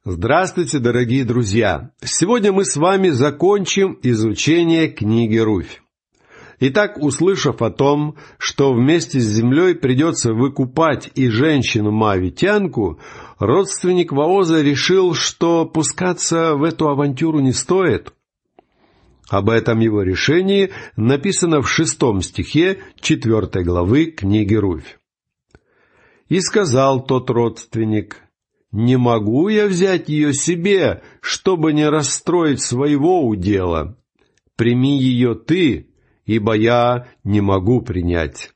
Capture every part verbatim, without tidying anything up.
Здравствуйте, дорогие друзья! Сегодня мы с вами закончим изучение книги Руфь. Итак, услышав о том, что вместе с землей придется выкупать и женщину-моавитянку, родственник Вооза решил, что пускаться в эту авантюру не стоит. Об этом его решении написано в шестом стихе четвертой главы книги Руфь. «И сказал тот родственник: не могу я взять ее себе, чтобы не расстроить своего удела. Прими ее ты, ибо я не могу принять».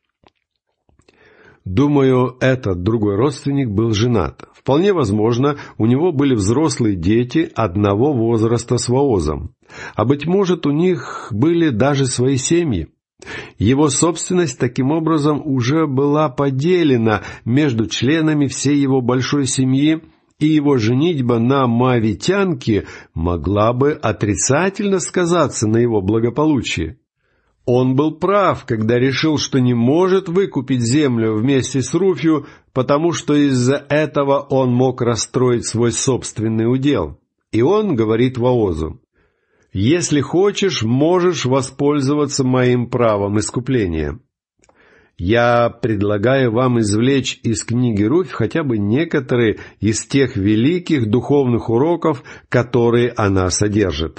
Думаю, этот другой родственник был женат. Вполне возможно, у него были взрослые дети одного возраста с Воозом. А быть может, у них были даже свои семьи. Его собственность таким образом уже была поделена между членами всей его большой семьи, и его женитьба на моавитянке могла бы отрицательно сказаться на его благополучии. Он был прав, когда решил, что не может выкупить землю вместе с Руфью, потому что из-за этого он мог расстроить свой собственный удел. И он говорит Воозу: «Если хочешь, можешь воспользоваться моим правом искупления». Я предлагаю вам извлечь из книги Руфь хотя бы некоторые из тех великих духовных уроков, которые она содержит.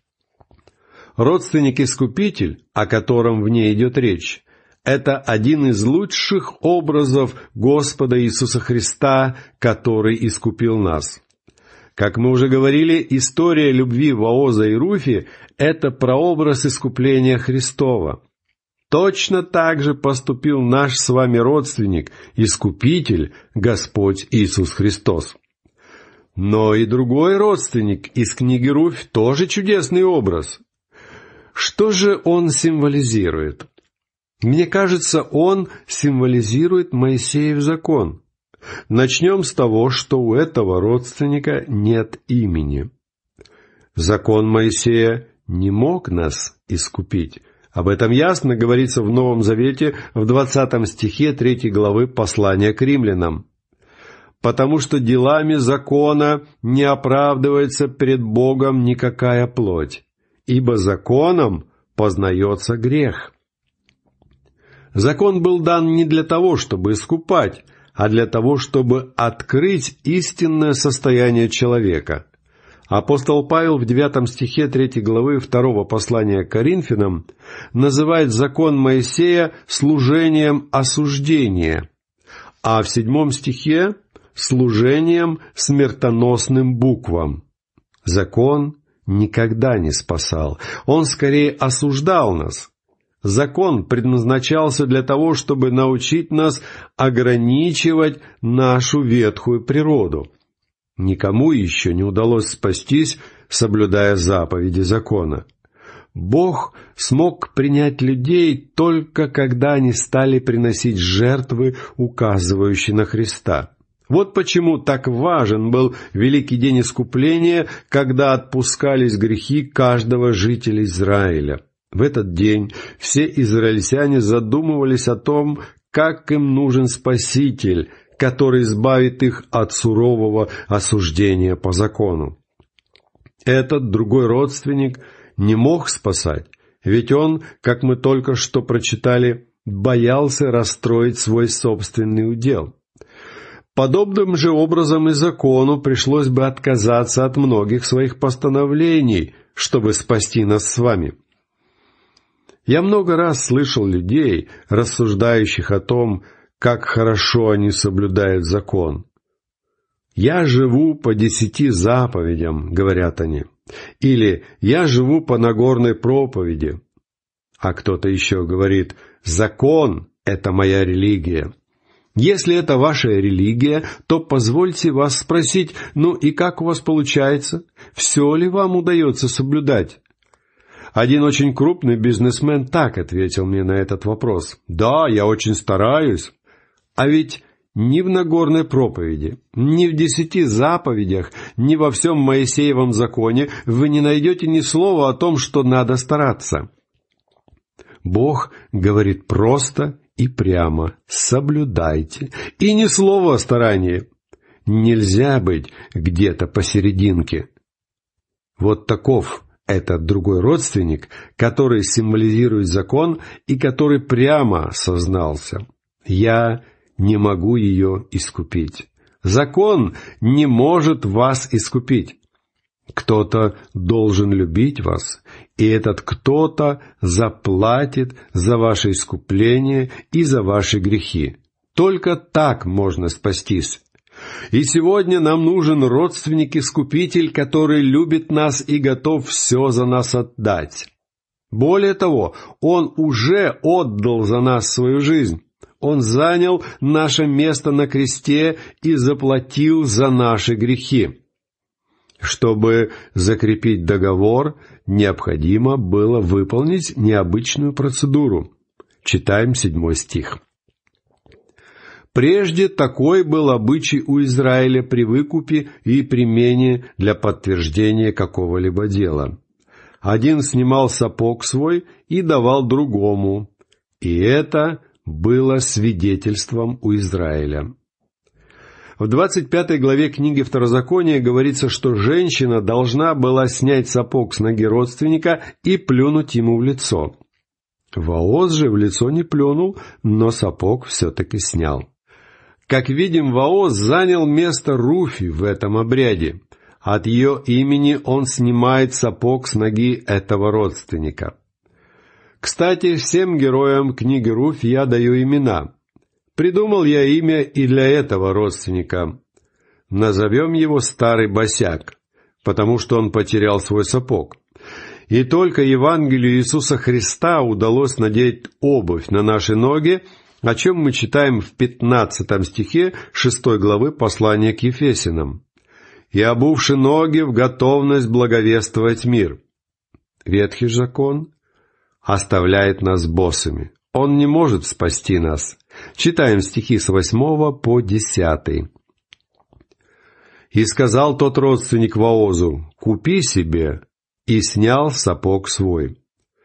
Родственник-искупитель, о котором в ней идет речь, это один из лучших образов Господа Иисуса Христа, который искупил нас. Как мы уже говорили, история любви Вооза и Руфи — это прообраз искупления Христова. Точно так же поступил наш с вами родственник, искупитель, Господь Иисус Христос. Но и другой родственник из книги Руфь тоже чудесный образ. Что же он символизирует? Мне кажется, он символизирует Моисеев закон. Начнем с того, что у этого родственника нет имени. Закон Моисея не мог нас искупить. Об этом ясно говорится в Новом Завете в двадцатом стихе третьей главы послания к римлянам. «Потому что делами закона не оправдывается пред Богом никакая плоть, ибо законом познается грех». Закон был дан не для того, чтобы искупать, а для того, чтобы открыть истинное состояние человека. Апостол Павел в девятом стихе третьей главы второго послания к Коринфянам называет закон Моисея служением осуждения, а в седьмом стихе — служением смертоносным буквам. Закон никогда не спасал, он скорее осуждал нас. Закон предназначался для того, чтобы научить нас ограничивать нашу ветхую природу. Никому еще не удалось спастись, соблюдая заповеди закона. Бог смог принять людей только когда они стали приносить жертвы, указывающие на Христа. Вот почему так важен был великий день искупления, когда отпускались грехи каждого жителя Израиля. В этот день все израильтяне задумывались о том, как им нужен Спаситель, который избавит их от сурового осуждения по закону. Этот другой родственник не мог спасать, ведь он, как мы только что прочитали, боялся расстроить свой собственный удел. Подобным же образом и закону пришлось бы отказаться от многих своих постановлений, чтобы спасти нас с вами. Я много раз слышал людей, рассуждающих о том, как хорошо они соблюдают закон. «Я живу по десяти заповедям», — говорят они, или «я живу по Нагорной проповеди». А кто-то еще говорит: «Закон — это моя религия». Если это ваша религия, то позвольте вас спросить: ну и как у вас получается? Все ли вам удается соблюдать? Один очень крупный бизнесмен так ответил мне на этот вопрос: «Да, я очень стараюсь». А ведь ни в Нагорной проповеди, ни в десяти заповедях, ни во всем Моисеевом законе вы не найдете ни слова о том, что надо стараться. Бог говорит просто и прямо: соблюдайте, и ни слова о старании. Нельзя быть где-то посерединке. Вот таков этот другой родственник, который символизирует закон и который прямо сознался: «Я не могу ее искупить». Закон не может вас искупить. Кто-то должен любить вас, и этот кто-то заплатит за ваше искупление и за ваши грехи. Только так можно спастись. И сегодня нам нужен родственник-искупитель, который любит нас и готов все за нас отдать. Более того, Он уже отдал за нас свою жизнь. Он занял наше место на кресте и заплатил за наши грехи. Чтобы закрепить договор, необходимо было выполнить необычную процедуру. Читаем седьмой стих. Прежде такой был обычай у Израиля при выкупе и примене для подтверждения какого-либо дела. Один снимал сапог свой и давал другому, и это было свидетельством у Израиля. В двадцать пятой главе книги Второзакония говорится, что женщина должна была снять сапог с ноги родственника и плюнуть ему в лицо. Вооз же в лицо не плюнул, но сапог все-таки снял. Как видим, Вооз занял место Руфи в этом обряде. От ее имени он снимает сапог с ноги этого родственника. Кстати, всем героям книги Руфь я даю имена. Придумал я имя и для этого родственника. Назовем его Старый Босяк, потому что он потерял свой сапог. И только Евангелию Иисуса Христа удалось надеть обувь на наши ноги, о чем мы читаем в пятнадцатом стихе шестой главы послания к Ефесянам. «И обувши ноги в готовность благовествовать мир». Ветхий закон оставляет нас босыми. Он не может спасти нас. Читаем стихи с восьмого по десятый. «И сказал тот родственник Воозу: купи себе, и снял сапог свой.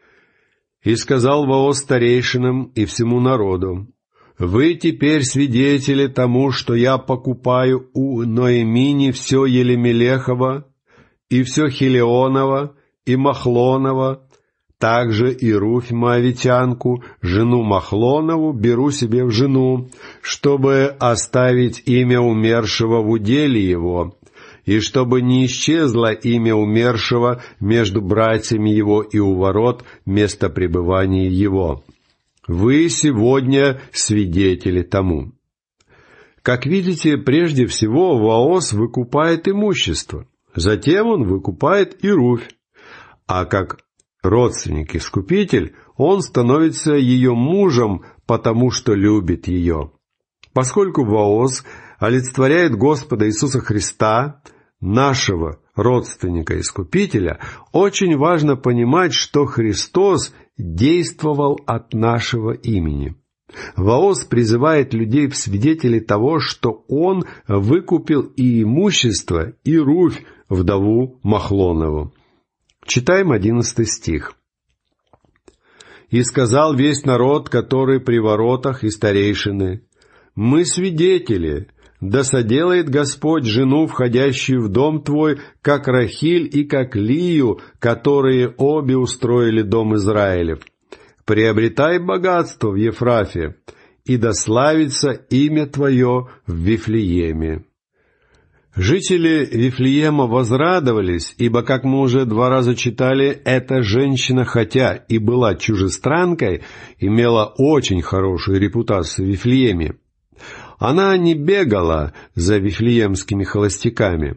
И сказал Вооз старейшинам и всему народу: вы теперь свидетели тому, что я покупаю у Ноэмини все Елемелехово, и все Хилионово, и Махлоново, также и Руфь Моавитянку, жену Махлонову, беру себе в жену, чтобы оставить имя умершего в уделе его, и чтобы не исчезло имя умершего между братьями его и у ворот места пребывания его. Вы сегодня свидетели тому». Как видите, прежде всего Вооз выкупает имущество, затем он выкупает и Руфь, а как родственник-искупитель, он становится ее мужем, потому что любит ее. Поскольку Вооз олицетворяет Господа Иисуса Христа, нашего родственника-искупителя, очень важно понимать, что Христос действовал от нашего имени. Вооз призывает людей в свидетели того, что он выкупил и имущество, и Руфь, вдову Махлонову. Читаем одиннадцатый стих. «И сказал весь народ, который при воротах, и старейшины: мы свидетели, да соделает Господь жену, входящую в дом твой, как Рахиль и как Лию, которые обе устроили дом Израилев. Приобретай богатство в Ефрафе, и да славится имя твое в Вифлееме». Жители Вифлеема возрадовались, ибо, как мы уже два раза читали, эта женщина, хотя и была чужестранкой, имела очень хорошую репутацию в Вифлееме. Она не бегала за вифлеемскими холостяками.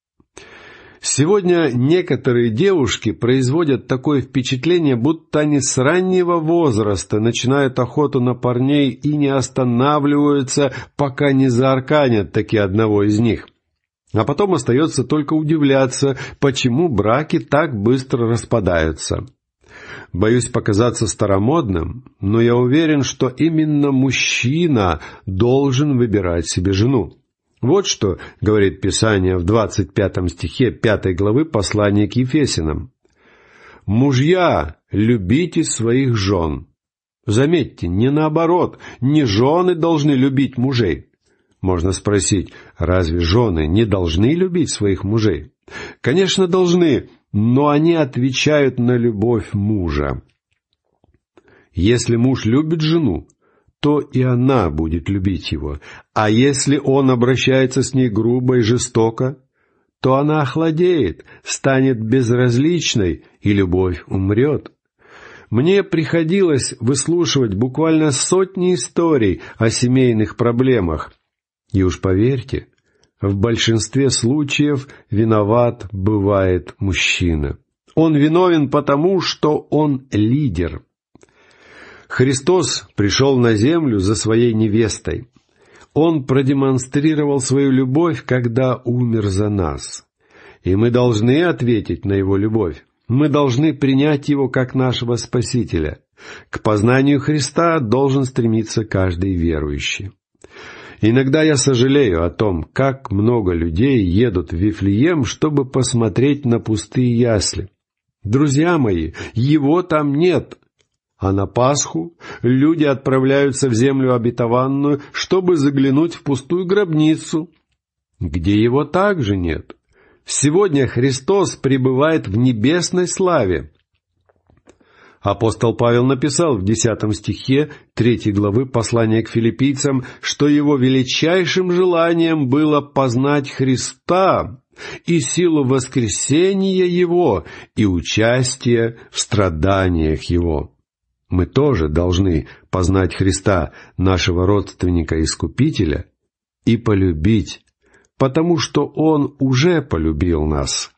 Сегодня некоторые девушки производят такое впечатление, будто они с раннего возраста начинают охоту на парней и не останавливаются, пока не заарканят таки одного из них. А потом остается только удивляться, почему браки так быстро распадаются. Боюсь показаться старомодным, но я уверен, что именно мужчина должен выбирать себе жену. Вот что говорит Писание в двадцать пятом стихе пятой главы послания к Ефесянам. «Мужья, любите своих жен». Заметьте, не наоборот, не жены должны любить мужей. Можно спросить, разве жены не должны любить своих мужей? Конечно, должны, но они отвечают на любовь мужа. Если муж любит жену, то и она будет любить его. А если он обращается с ней грубо и жестоко, то она охладеет, станет безразличной, и любовь умрет. Мне приходилось выслушивать буквально сотни историй о семейных проблемах. И уж поверьте, в большинстве случаев виноват бывает мужчина. Он виновен потому, что он лидер. Христос пришел на землю за своей невестой. Он продемонстрировал свою любовь, когда умер за нас. И мы должны ответить на Его любовь. Мы должны принять Его как нашего Спасителя. К познанию Христа должен стремиться каждый верующий. Иногда я сожалею о том, как много людей едут в Вифлеем, чтобы посмотреть на пустые ясли. Друзья мои, Его там нет. А на Пасху люди отправляются в землю обетованную, чтобы заглянуть в пустую гробницу, где Его также нет. Сегодня Христос пребывает в небесной славе. Апостол Павел написал в десятом стихе третьей главы послания к филиппийцам, что его величайшим желанием было познать Христа и силу воскресения Его и участие в страданиях Его. Мы тоже должны познать Христа, нашего родственника-искупителя, и полюбить, потому что Он уже полюбил нас.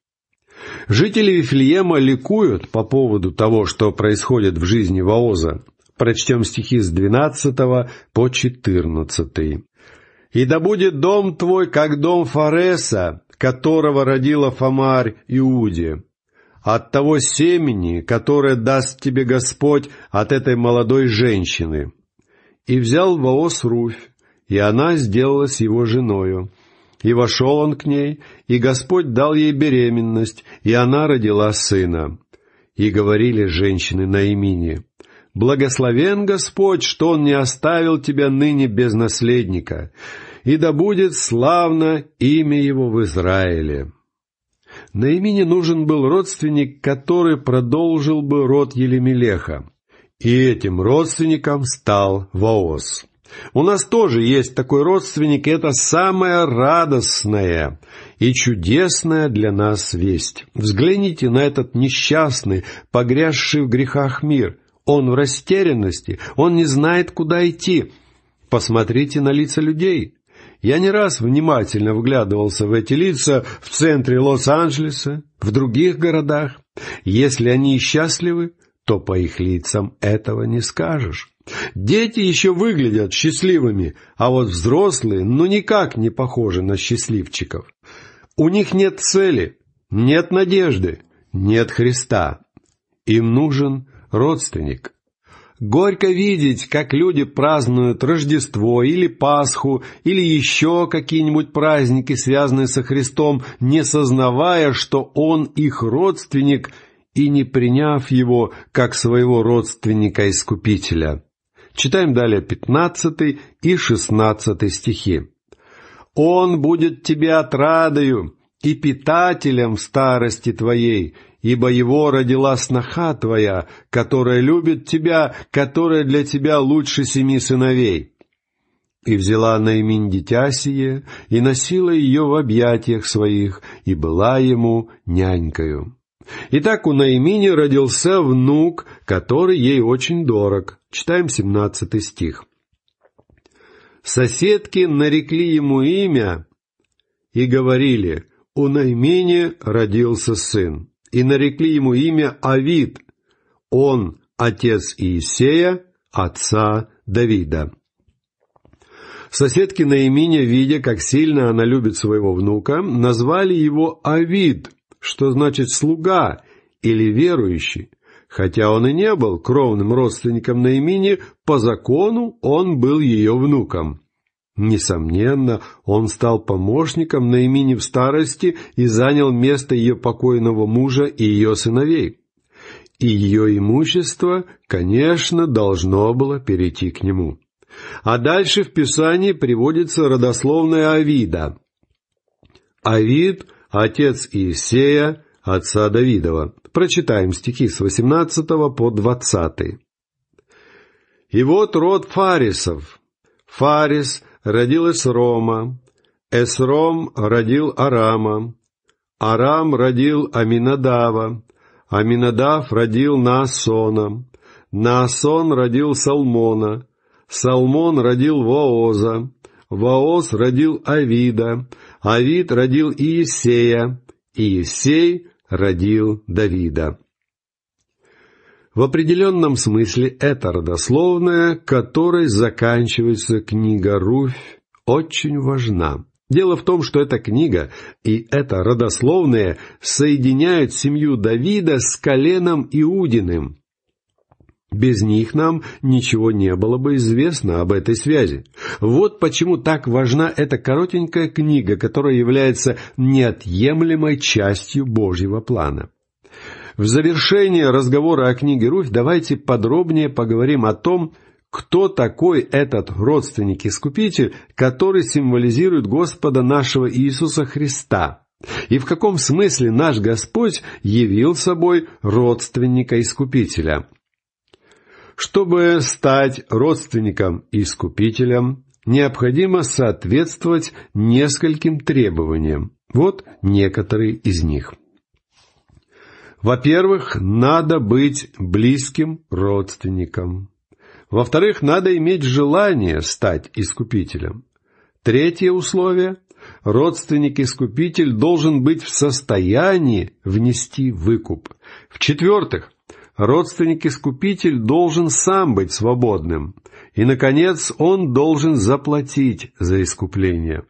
Жители Вифлеема ликуют по поводу того, что происходит в жизни Вооза. Прочтем стихи с двенадцатого по четырнадцатый. «И да будет дом твой, как дом Фареса, которого родила Фамарь Иуде, от того семени, которое даст тебе Господь от этой молодой женщины. И взял Вооз Руфь, и она сделалась его женою. И вошел он к ней, и Господь дал ей беременность, и она родила сына. И говорили женщины Наимине: благословен Господь, что Он не оставил тебя ныне без наследника, и да будет славно имя Его в Израиле». Наимине нужен был родственник, который продолжил бы род Елемелеха. И этим родственником стал Вооз. У нас тоже есть такой родственник, и это самая радостная и чудесная для нас весть. Взгляните на этот несчастный, погрязший в грехах мир. Он в растерянности, он не знает, куда идти. Посмотрите на лица людей. Я не раз внимательно вглядывался в эти лица в центре Лос-Анджелеса, в других городах. Если они счастливы, то по их лицам этого не скажешь. Дети еще выглядят счастливыми, а вот взрослые ну никак не похожи на счастливчиков. У них нет цели, нет надежды, нет Христа. Им нужен родственник. Горько видеть, как люди празднуют Рождество или Пасху, или еще какие-нибудь праздники, связанные со Христом, не сознавая, что Он их родственник, и не приняв Его как своего родственника-искупителя. Читаем далее пятнадцатый и шестнадцатый стихи. «Он будет тебе отрадою и питателем в старости твоей, ибо его родила сноха твоя, которая любит тебя, которая для тебя лучше семи сыновей. И взяла Наиминь дитя сие, и носила ее в объятиях своих, и была ему нянькою». Итак, у Наимини родился внук, который ей очень дорог. Читаем семнадцатый стих. «Соседки нарекли ему имя и говорили: у Наимини родился сын. И нарекли ему имя Авид. Он отец Иисея, отца Давида». Соседки Наиминя, видя, как сильно она любит своего внука, назвали его Авид, что значит «слуга» или «верующий». Хотя он и не был кровным родственником Наимини, по закону он был ее внуком. Несомненно, он стал помощником Наимини в старости и занял место ее покойного мужа и ее сыновей. И ее имущество, конечно, должно было перейти к нему. А дальше в Писании приводится родословная Авида. Авид – отец Иисея, отца Давидова. Прочитаем стихи с восемнадцатого по двадцатый. «И вот род Фарисов. Фарис родил Эсрома, Эсром родил Арама, Арам родил Аминадава, Аминадав родил Наасона, Наасон родил Салмона, Салмон родил Вооза, Вооз родил Авида, Авид родил Иисея, Иисей родил Давида». В определенном смысле это родословная, которой заканчивается книга Руфь, очень важна. Дело в том, что эта книга и эта родословная соединяют семью Давида с коленом Иудиным. Без них нам ничего не было бы известно об этой связи. Вот почему так важна эта коротенькая книга, которая является неотъемлемой частью Божьего плана. В завершение разговора о книге Руфь давайте подробнее поговорим о том, кто такой этот родственник-искупитель, который символизирует Господа нашего Иисуса Христа, и в каком смысле наш Господь явил собой родственника-искупителя. Чтобы стать родственником-искупителем, необходимо соответствовать нескольким требованиям. Вот некоторые из них. Во-первых, надо быть близким родственником. Во-вторых, надо иметь желание стать искупителем. Третье условие – родственник-искупитель должен быть в состоянии внести выкуп. В-четвертых, родственник-искупитель должен сам быть свободным. И, наконец, он должен заплатить за искупление.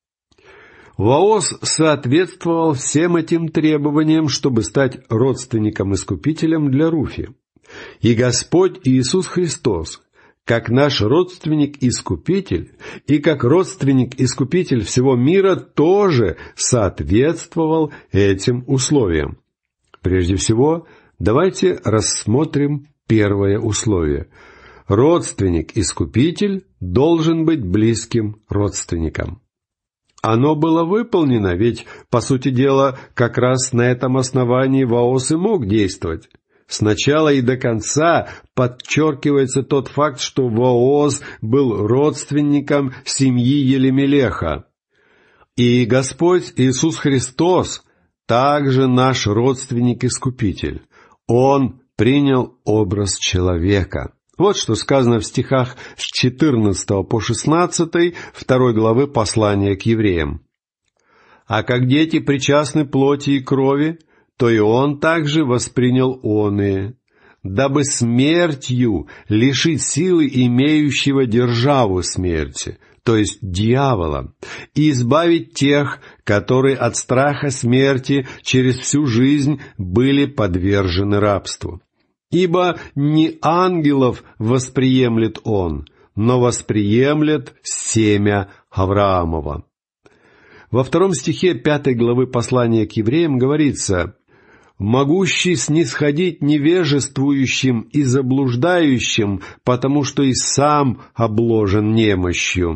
Вооз соответствовал всем этим требованиям, чтобы стать родственником-искупителем для Руфи. И Господь Иисус Христос, как наш родственник-искупитель и как родственник-искупитель всего мира, тоже соответствовал этим условиям. Прежде всего, давайте рассмотрим первое условие. Родственник-искупитель должен быть близким родственником. Оно было выполнено, ведь, по сути дела, как раз на этом основании Вооз и мог действовать. Сначала и до конца подчеркивается тот факт, что Вооз был родственником семьи Елемелеха. И Господь Иисус Христос также наш родственник-искупитель. Он принял образ человека. Вот что сказано в стихах с четырнадцатого по шестнадцатый второй главы послания к евреям. «А как дети причастны плоти и крови, то и он также воспринял оные, дабы смертью лишить силы имеющего державу смерти, то есть дьявола, и избавить тех, которые от страха смерти через всю жизнь были подвержены рабству. Ибо не ангелов восприемлет он, но восприемлет семя Авраамова». Во втором стихе пятой главы послания к евреям говорится: «Могущий снисходить невежествующим и заблуждающим, потому что и сам обложен немощью».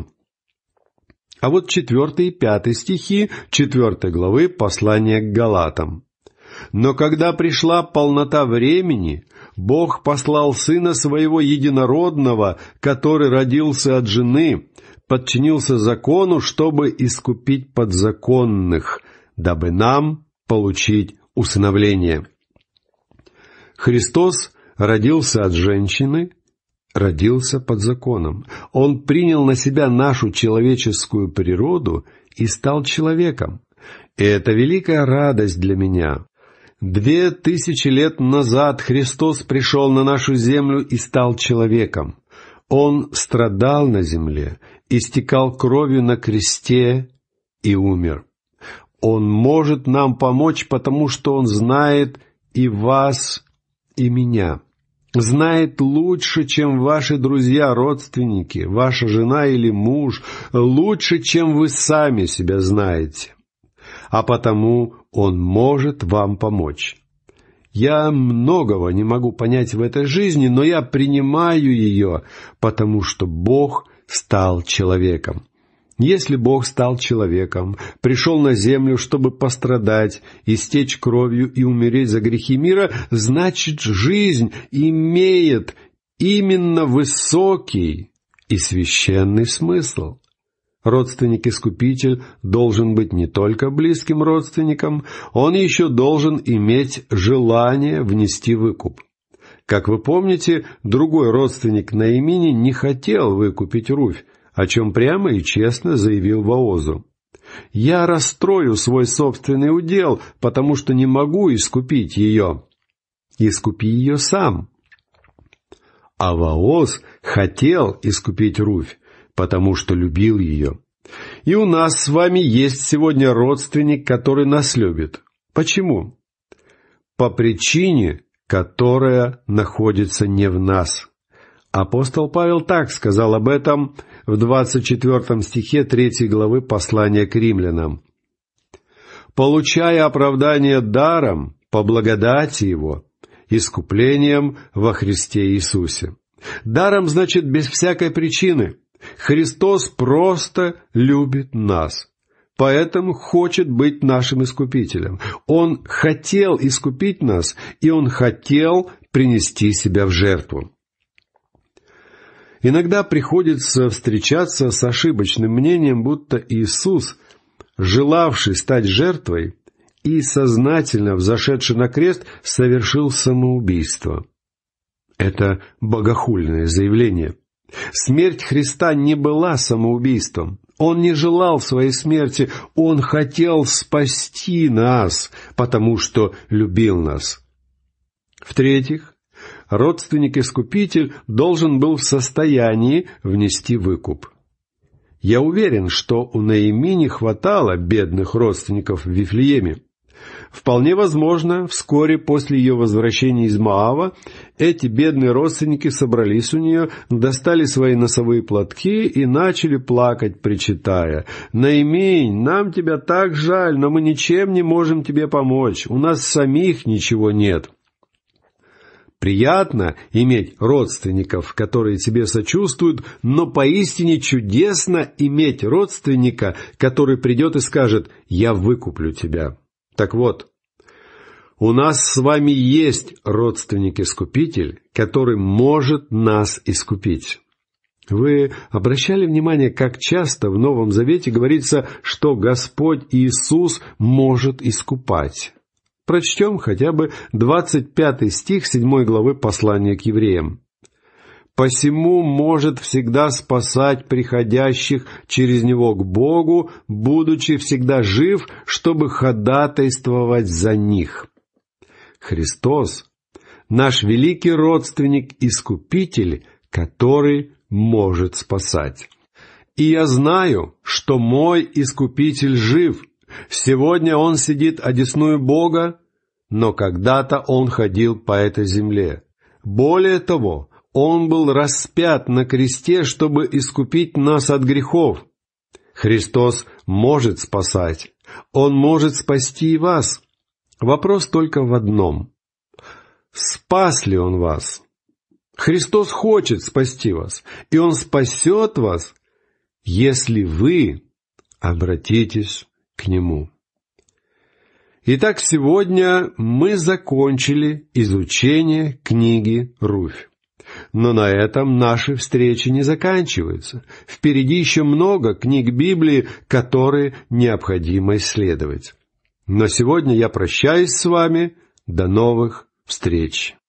А вот четвертый и пятый стихи четвертой главы послания к Галатам. «Но когда пришла полнота времени, Бог послал Сына Своего Единородного, который родился от жены, подчинился закону, чтобы искупить подзаконных, дабы нам получить усыновление». Христос родился от женщины, родился под законом. Он принял на себя нашу человеческую природу и стал человеком. И это великая радость для меня. Две тысячи лет назад Христос пришел на нашу землю и стал человеком. Он страдал на земле, истекал кровью на кресте и умер. Он может нам помочь, потому что Он знает и вас, и меня. Знает лучше, чем ваши друзья, родственники, ваша жена или муж, лучше, чем вы сами себя знаете. А потому Он может вам помочь. Я многого не могу понять в этой жизни, но я принимаю ее, потому что Бог стал человеком. Если Бог стал человеком, пришел на землю, чтобы пострадать, истечь кровью и умереть за грехи мира, значит, жизнь имеет именно высокий и священный смысл. Родственник-искупитель должен быть не только близким родственником, он еще должен иметь желание внести выкуп. Как вы помните, другой родственник Наимини не хотел выкупить Руфь, о чем прямо и честно заявил Воозу. «Я расстрою свой собственный удел, потому что не могу искупить ее. Искупи ее сам». А Вооз хотел искупить Руфь, потому что любил ее. И у нас с вами есть сегодня родственник, который нас любит. Почему? По причине, которая находится не в нас. Апостол Павел так сказал об этом в двадцать четвёртом стихе третьей главы послания к римлянам. «Получая оправдание даром по благодати Его, искуплением во Христе Иисусе». Даром значит без всякой причины. Христос просто любит нас, поэтому хочет быть нашим искупителем. Он хотел искупить нас, и Он хотел принести себя в жертву. Иногда приходится встречаться с ошибочным мнением, будто Иисус, желавший стать жертвой и сознательно взошедший на крест, совершил самоубийство. Это богохульное заявление. Смерть Христа не была самоубийством. Он не желал своей смерти, Он хотел спасти нас, потому что любил нас. В-третьих, родственник-искупитель должен был в состоянии внести выкуп. Я уверен, что у Наими не хватало бедных родственников в Вифлееме. Вполне возможно, вскоре после ее возвращения из Моава эти бедные родственники собрались у нее, достали свои носовые платки и начали плакать, причитая: «Наими, нам тебя так жаль, но мы ничем не можем тебе помочь, у нас самих ничего нет». Приятно иметь родственников, которые тебе сочувствуют, но поистине чудесно иметь родственника, который придет и скажет: «Я выкуплю тебя». Так вот, у нас с вами есть родственник-искупитель, который может нас искупить. Вы обращали внимание, как часто в Новом Завете говорится, что Господь Иисус может искупать? Прочтем хотя бы двадцать пятый стих седьмой главы послания к евреям. «Посему может всегда спасать приходящих через Него к Богу, будучи всегда жив, чтобы ходатайствовать за них». Христос — наш великий родственник-искупитель, который может спасать. И я знаю, что мой искупитель жив. Сегодня Он сидит одесную Бога, но когда-то Он ходил по этой земле. Более того, Он был распят на кресте, чтобы искупить нас от грехов. Христос может спасать. Он может спасти и вас. Вопрос только в одном. Спас ли Он вас? Христос хочет спасти вас, и Он спасет вас, если вы обратитесь к Нему. Итак, сегодня мы закончили изучение книги Руфь. Но на этом наши встречи не заканчиваются. Впереди еще много книг Библии, которые необходимо исследовать. Но сегодня я прощаюсь с вами. До новых встреч!